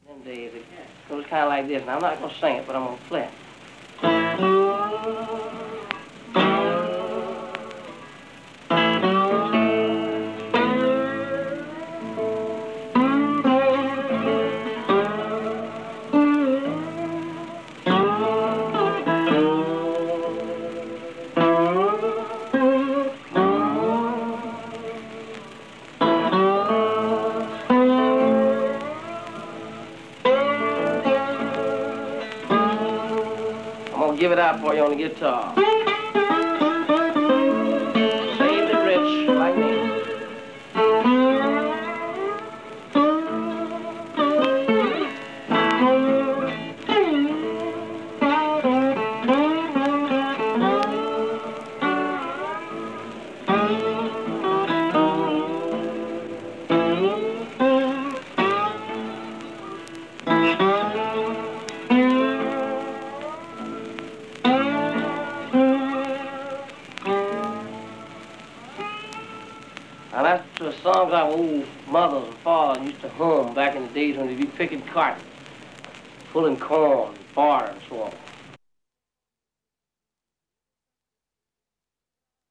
Them days, it goes kind of like this. Now, I'm not going to sing it, but I'm going to play it. Give it out for you on the guitar. Save the rich like me. Now that's the songs our old mothers and fathers used to hum back in the days when they'd be picking cotton, pulling corn, barter, and so on.